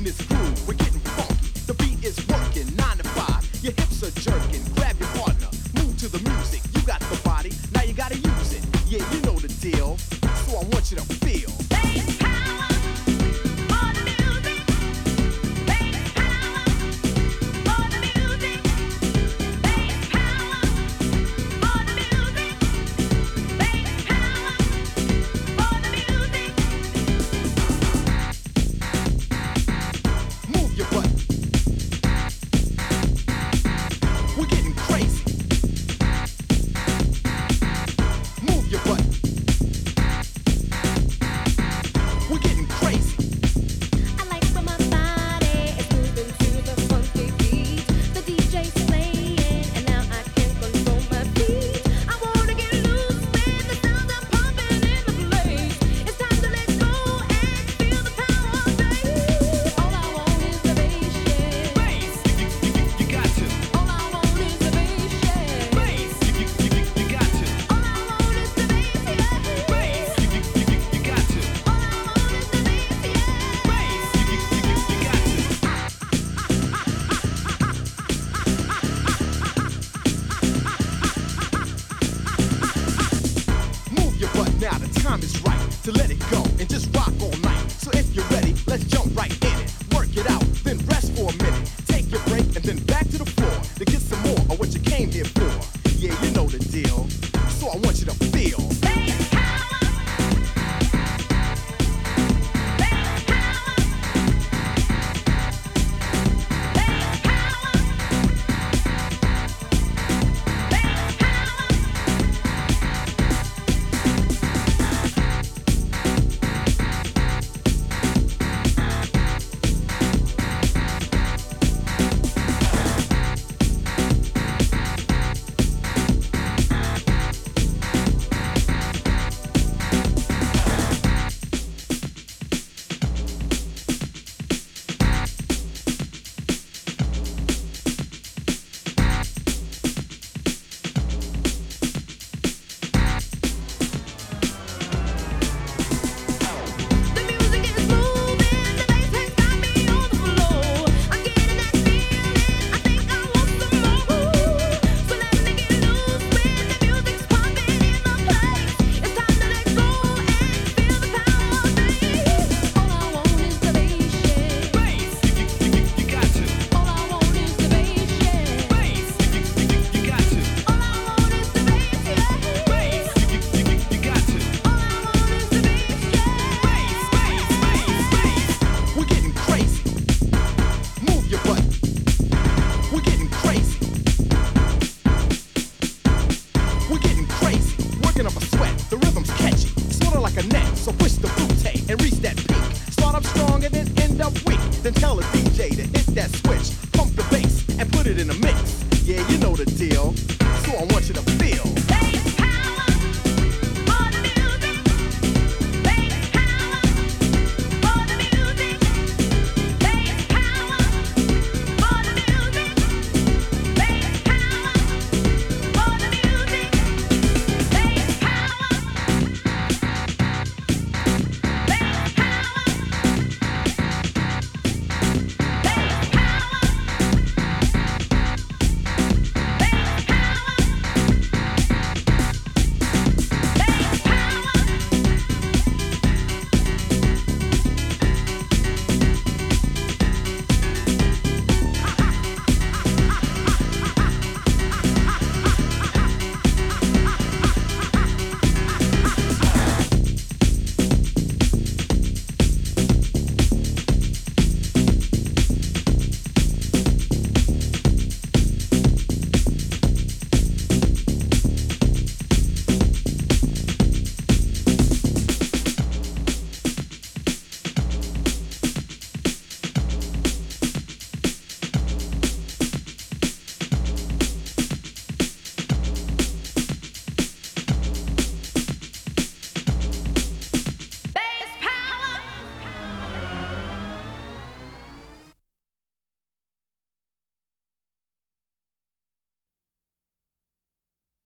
this groove, we're getting funky. The beat is working, 9 to 5. Your hips are jerking, grab your partner, move to the music. You got the body, now you gotta use it. Yeah, you know the deal, so I want you to feel. Now the time is right to let it go and just rock all night. So if you're ready, let's jump right in it. Work it out, then rest for a minute. Take your break and then back to the floor to get some more of what you came here for. Yeah, you know the deal. So I want you to feel. So push the bootay and reach that peak. Start up strong and then end up weak. Then tell a DJ to hit that switch, pump the bass and put it in a mix.